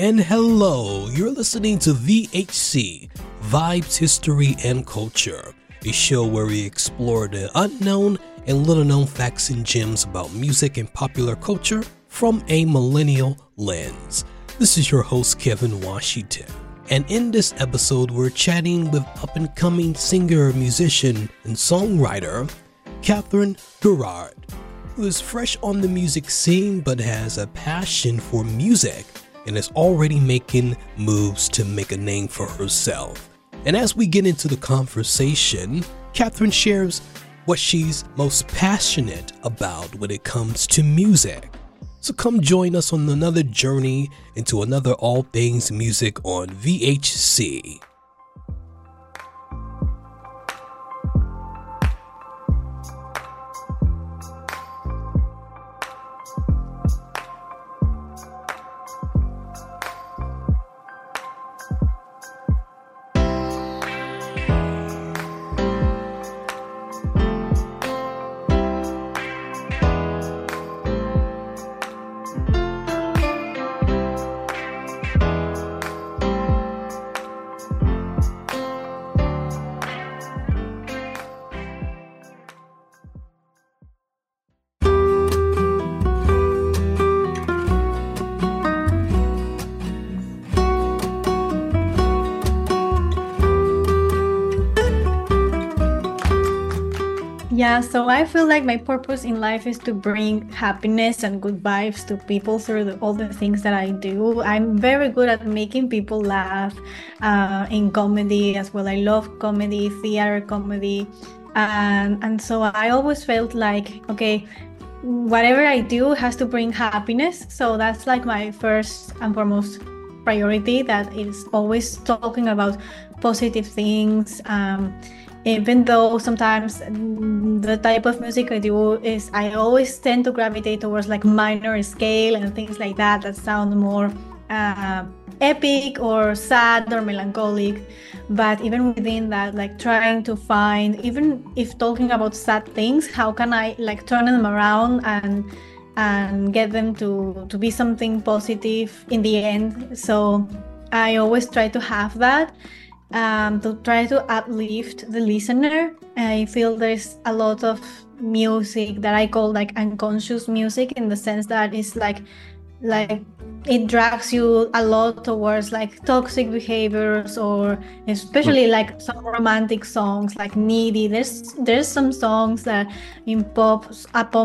And hello, you're listening to VHC, Vibes, History, and Culture, a show where we explore the unknown and little known facts and gems about music and popular culture from a millennial lens. This is your host, Kevin Washington. And in this episode, we're chatting with up-and-coming singer, musician, and songwriter, Catherine Gerard, who is fresh on the music scene but has a passion for music and is already making moves to make a name for herself. And as we get into the conversation, Catherine shares what she's most passionate about when it comes to music. So come join us on another journey into another all things music on VHC. Yeah, so I feel like my purpose in life is to bring happiness and good vibes to people through all the things that I do. I'm very good at making people laugh in comedy as well. I love comedy, theater comedy. And so I always felt like, okay, whatever I do has to bring happiness. So that's like my first and foremost priority, that is always talking about positive things. Even though sometimes the type of music I do is, I always tend to gravitate towards like minor scale and things like that sound more epic or sad or melancholic. But even within that, like trying to find, even if talking about sad things, how can I like turn them around and get them to be something positive in the end. So I always try to have that. To try to uplift the listener. I feel there's a lot of music that I call like unconscious music, in the sense that it's like it drags you a lot towards like toxic behaviors, or especially like some romantic songs like Needy. There's some songs that in pop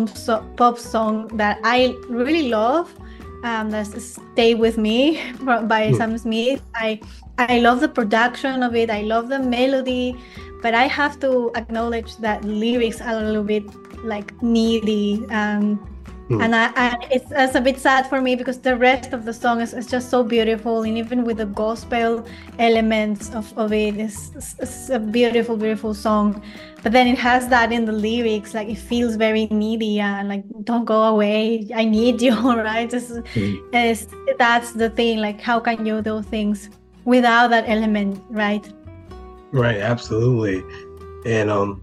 song that I really love. That's Stay With Me by Sam Smith. I love the production of it. I love the melody, but I have to acknowledge that lyrics are a little bit like needy, and it's a bit sad for me, because the rest of the song is just so beautiful, and even with the gospel elements of it, it's a beautiful song. But then it has that in the lyrics, like it feels very needy and like, don't go away, I need you, right? That's the thing, like how can you do things without that element, right? Right, absolutely. And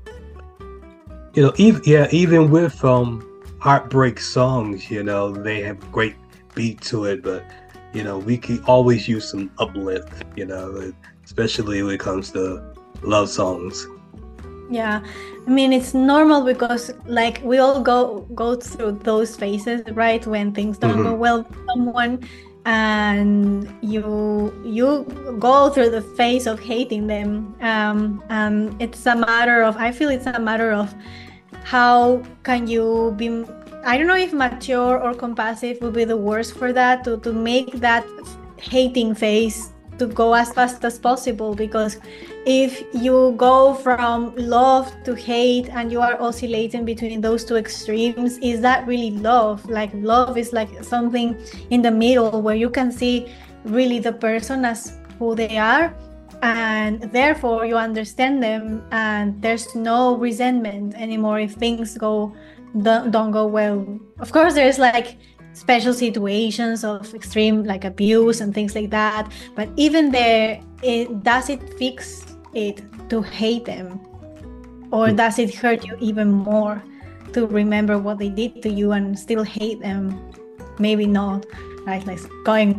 even with heartbreak songs, they have great beat to it, but we can always use some uplift, especially when it comes to love songs. Yeah, I mean, it's normal, because like we all go through those phases, right? When things don't go well with someone, and you go through the phase of hating them. It's a matter of, I feel it's a matter of how can you be, I don't know if mature or compassionate would be the worst for that, to make that hating phase to go as fast as possible. Because if you go from love to hate and you are oscillating between those two extremes, is that really love? Like love is like something in the middle, where you can see really the person as who they are, and therefore you understand them, and there's no resentment anymore if things don't go well. Of course, there's like special situations of extreme like abuse and things like that, but even there, does it fix it to hate them, or does it hurt you even more to remember what they did to you and still hate them? Maybe not, right? Like going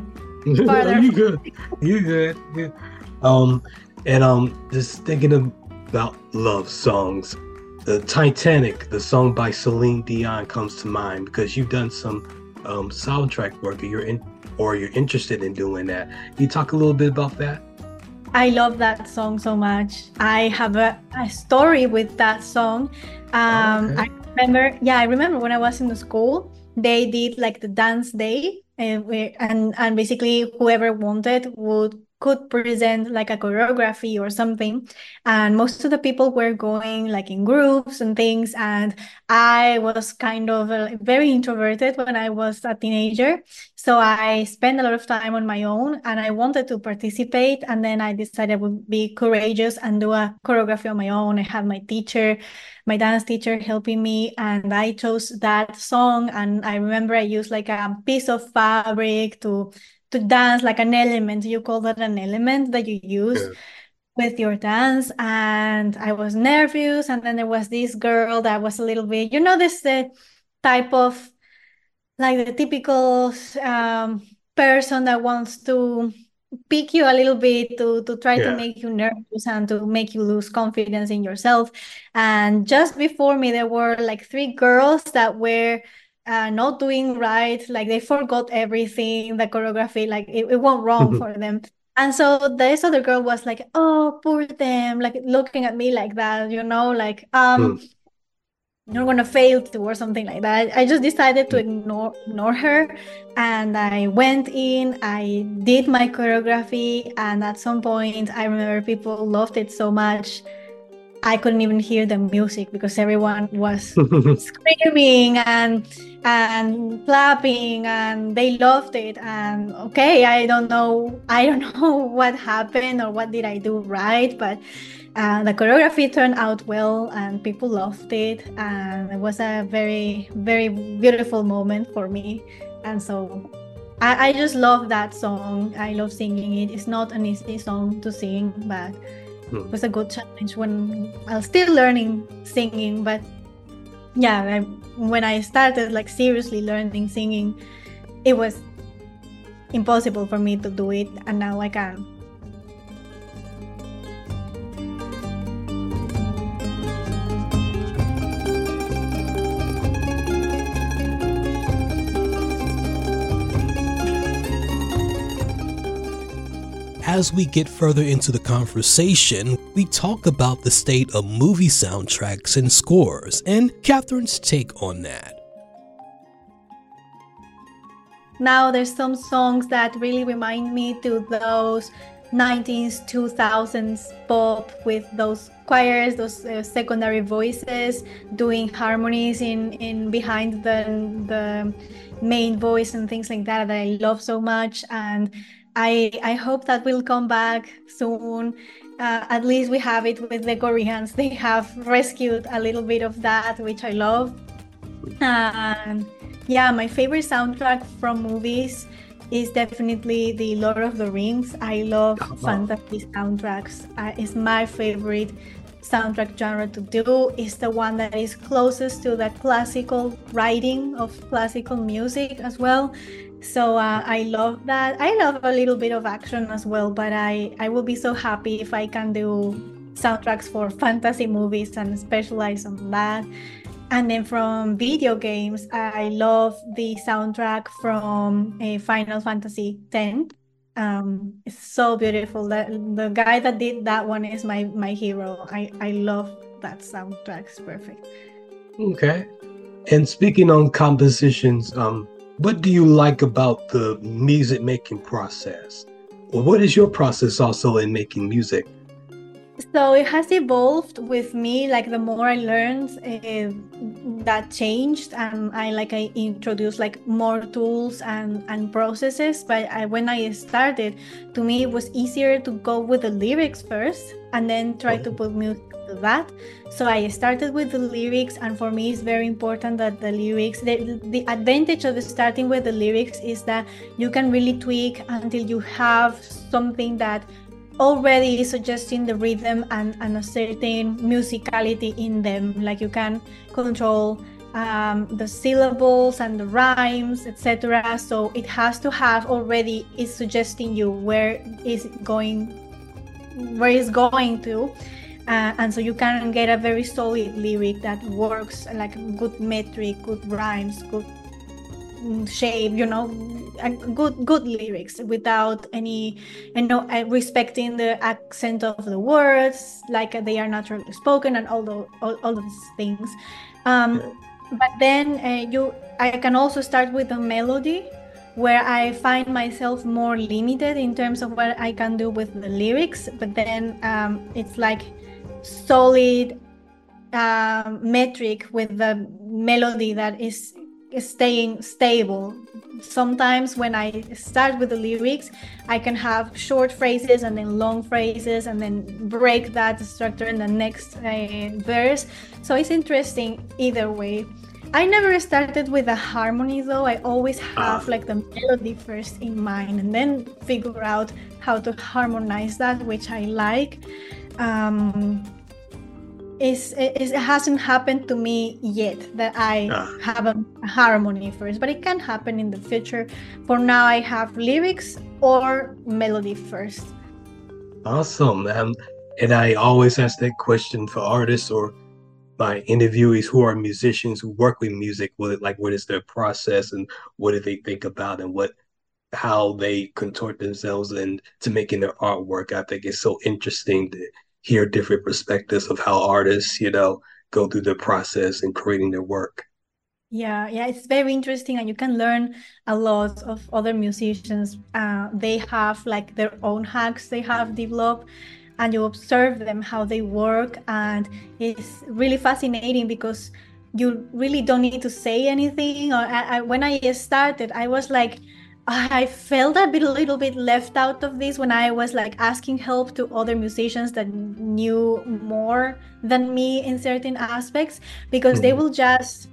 farther. You good? You good? Good. And just thinking about love songs. The Titanic, the song by Celine Dion, comes to mind because you've done some soundtrack work, or you're interested in doing that. Can you talk a little bit about that? I love that song so much. I have a story with that song. Okay. I remember when I was in the school, they did like the dance day, and basically whoever wanted could present like a choreography or something. And most of the people were going like in groups and things. And I was kind of very introverted when I was a teenager. So I spent a lot of time on my own and I wanted to participate. And then I decided I would be courageous and do a choreography on my own. I had my dance teacher helping me, and I chose that song. And I remember I used like a piece of fabric to dance, like an element. You call that an element that you use Yeah. with your dance. And I was nervous. And then there was this girl that was a little bit, this type of like the typical person that wants to pick you a little bit to try to Yeah. make you nervous and to make you lose confidence in yourself. And just before me, there were like three girls that were not doing right. Like they forgot everything, the choreography, like it went wrong for them. And so this other girl was like, oh, poor them, like looking at me like that, like, Hmm. you're gonna fail to or something like that. I just decided to ignore her, and I went in, I did my choreography, and at some point I remember people loved it so much I couldn't even hear the music because everyone was screaming and clapping, and they loved it. And okay, I don't know what happened or what did I do right, but the choreography turned out well and people loved it, and it was a very, very beautiful moment for me. And so I just love that song. I love singing it. It's not an easy song to sing, but it was a good challenge when I was still learning singing. But yeah, when I started like seriously learning singing, it was impossible for me to do it, and now I can. As we get further into the conversation, we talk about the state of movie soundtracks and scores, and Catherine's take on that. Now there's some songs that really remind me to those 90s, 2000s pop with those choirs, those secondary voices doing harmonies in behind the main voice and things like that I love so much. And I hope that will come back soon. At least we have it with the Koreans. They have rescued a little bit of that, which I love. And yeah, my favorite soundtrack from movies is definitely the Lord of the Rings. I love fantasy soundtracks. It's my favorite soundtrack genre to do. It's the one that is closest to the classical writing of classical music as well. So I love that. I love a little bit of action as well, but I will be so happy if I can do soundtracks for fantasy movies and specialize on that. And then from video games, I love the soundtrack from Final Fantasy X. It's so beautiful. The guy that did that one is my hero. I love that soundtrack. It's perfect. Okay. And speaking on compositions, what do you like about the music making process? Or what is your process also in making music? So it has evolved with me. Like the more I learned, that changed, and I introduced like more tools and processes. But when I started, to me it was easier to go with the lyrics first and then try to put music to that. So I started with the lyrics, and for me it's very important that the lyrics, the advantage of starting with the lyrics is that you can really tweak until you have something that already suggesting the rhythm and a certain musicality in them. Like you can control the syllables and the rhymes, etc. So it has to have already is suggesting you where it's going to, and so you can get a very solid lyric that works, like good metric, good rhymes, good shape, and good lyrics without any, respecting the accent of the words, like they are naturally spoken, and all those things. But then I can also start with a melody, where I find myself more limited in terms of what I can do with the lyrics. But then it's like solid metric with the melody that is staying stable. Sometimes when I start with the lyrics, I can have short phrases and then long phrases, and then break that structure in the next verse. So it's interesting either way. I never started with a harmony though. I always have like the melody first in mind, and then figure out how to harmonize that, which I like. It hasn't happened to me yet that I have a harmony first, but it can happen in the future. For now, I have lyrics or melody first. Awesome. And I always ask that question for artists or my interviewees who are musicians who work with music. What is their process, and what do they think about, and how they contort themselves into making their artwork. I think it's so interesting to hear different perspectives of how artists, go through the process in creating their work. Yeah, it's very interesting, and you can learn a lot of other musicians. They have like their own hacks they have developed, and you observe them, how they work, and it's really fascinating because you really don't need to say anything. Or when I started, I was like, I felt a little bit left out of this when I was like asking help to other musicians that knew more than me in certain aspects, because they will just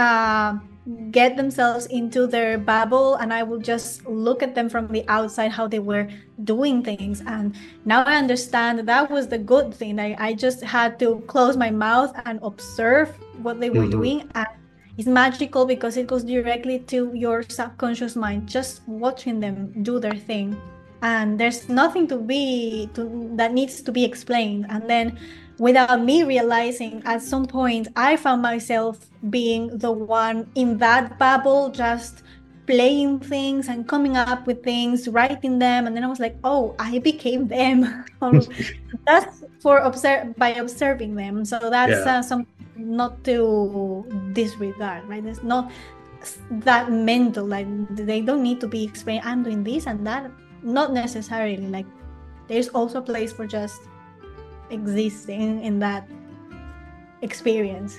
get themselves into their bubble, and I will just look at them from the outside, how they were doing things. And now I understand that was the good thing. I just had to close my mouth and observe what they were doing, and it's magical because it goes directly to your subconscious mind, just watching them do their thing. And there's nothing that needs to be explained. And then without me realizing, at some point, I found myself being the one in that bubble, just playing things and coming up with things, writing them. And then I was like, oh, I became them. That's by observing them. So that's something not to disregard, right? It's not that mental, like they don't need to be explained, I'm doing this and that. Not necessarily. Like there's also a place for just existing in that experience.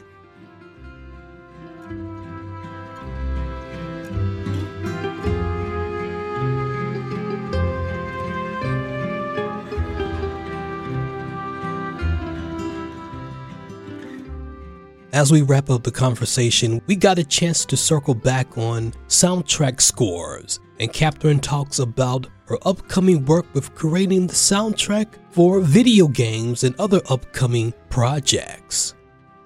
As we wrap up the conversation, we got a chance to circle back on soundtrack scores, and Catherine talks about her upcoming work with creating the soundtrack for video games and other upcoming projects.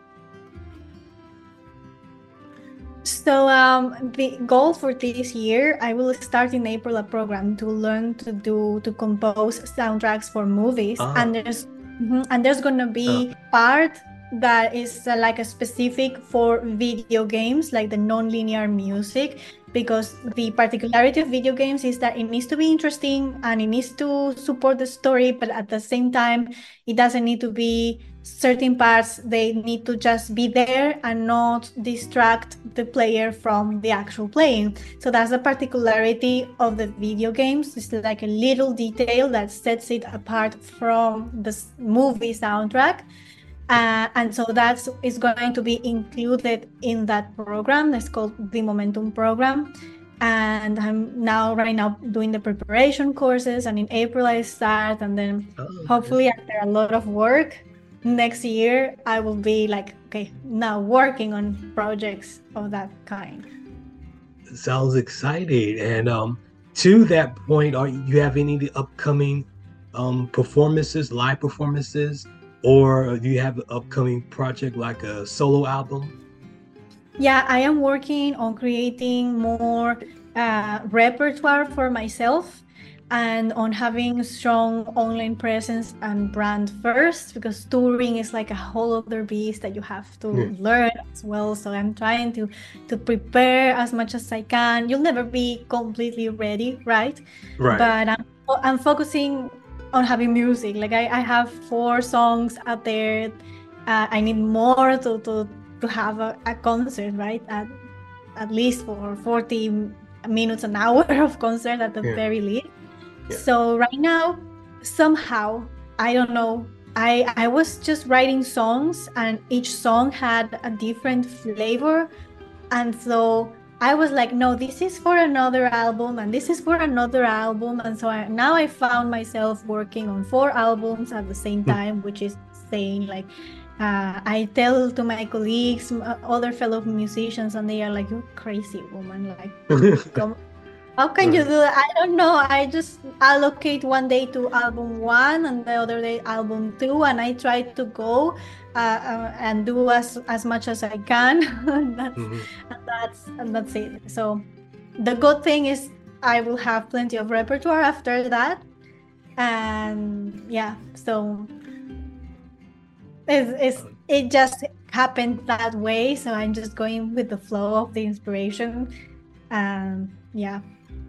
So the goal for this year, I will start in April a program to learn to compose soundtracks for movies. And there's gonna be part that is like a specific for video games, like the non-linear music, because the particularity of video games is that it needs to be interesting and it needs to support the story, but at the same time it doesn't need to be certain parts, they need to just be there and not distract the player from the actual playing. So that's the particularity of the video games. It's like a little detail that sets it apart from the movie soundtrack. And so that is going to be included in that program. It's called the Momentum Program. And I'm right now doing the preparation courses, and in April I start, and then hopefully after a lot of work next year I will be like, okay, now working on projects of that kind. Sounds exciting. And to that point, you have any upcoming performances, live performances? Or do you have an upcoming project like a solo album? Yeah, I am working on creating more repertoire for myself and on having strong online presence and brand first, because touring is like a whole other beast that you have to Yeah. learn as well. So I'm trying to prepare as much as I can. You'll never be completely ready, right? Right. But I'm focusing on having music. Like I have 4 songs out there. I need more to have a concert, right? At least for 40 minutes, an hour of concert at the Yeah. very least. Yeah. So right now, somehow, I don't know, I was just writing songs and each song had a different flavor. And so I was like, no, this is for another album and this is for another album. And so now I found myself working on 4 albums at the same time, which is insane. Like, I tell to my colleagues, other fellow musicians, and they are like, "You're crazy, woman! Like, come, how can you do that?" I don't know. I just allocate one day to album 1 and the other day album 2, and I try to go and do as much as I can. And that's it. So the good thing is I will have plenty of repertoire after that, and yeah. So it just happened that way. So I'm just going with the flow of the inspiration. Yeah.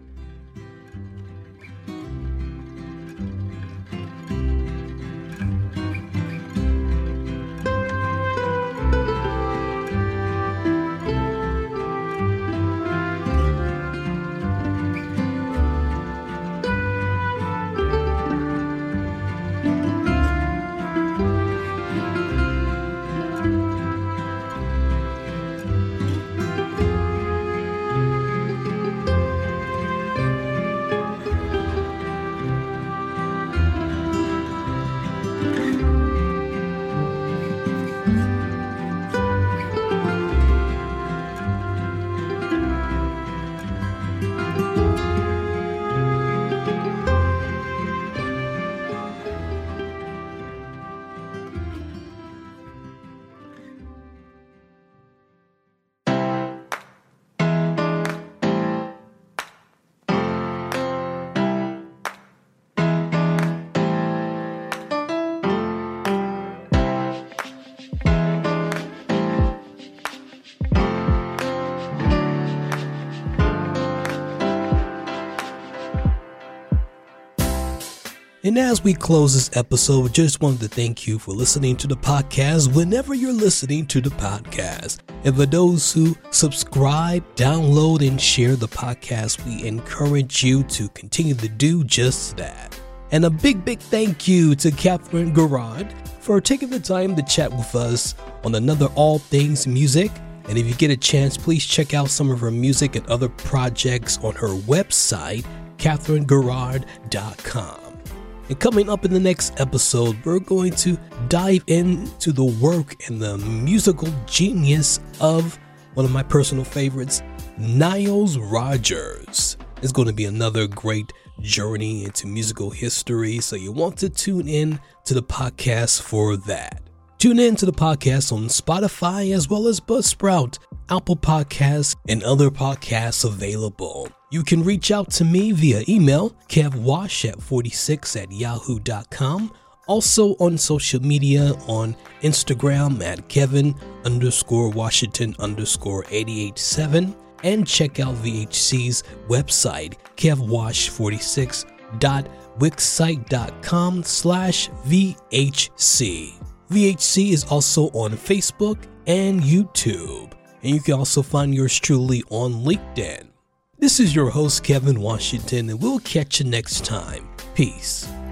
And as we close this episode, just wanted to thank you for listening to the podcast whenever you're listening to the podcast. And for those who subscribe, download, and share the podcast, we encourage you to continue to do just that. And a big thank you to Catherine Garrard for taking the time to chat with us on another All Things Music. And if you get a chance, please check out some of her music and other projects on her website, CatherineGarrard.com. And coming up in the next episode, we're going to dive into the work and the musical genius of one of my personal favorites, Niles Rodgers. It's going to be another great journey into musical history, so you want to tune in to the podcast for that. Tune in to the podcast on Spotify as well as Buzzsprout, Apple Podcasts, and other podcasts available. You can reach out to me via email, kevwash46@yahoo.com. Also on social media on Instagram at Kevin_Washington_887. And check out VHC's website, kevwash46.wixsite.com/VHC. VHC is also on Facebook and YouTube. And you can also find yours truly on LinkedIn. This is your host, Kevin Washington, and we'll catch you next time. Peace.